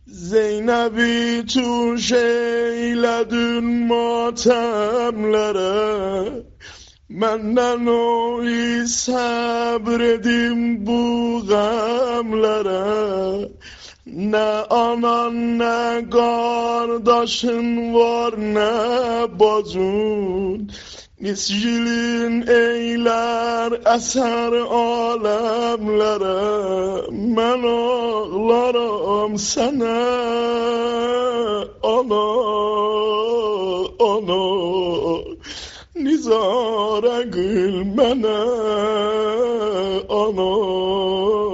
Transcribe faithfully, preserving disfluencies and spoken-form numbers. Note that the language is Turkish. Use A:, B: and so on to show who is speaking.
A: Zeynep'i tuş eyledin matemlere, menden o sabredim bu gamlere. Ne anan ne kardeşin var ne bacın, miscilin eyler eser alemlere. Men ağlarım sana ana ana, nizare gül mene ana.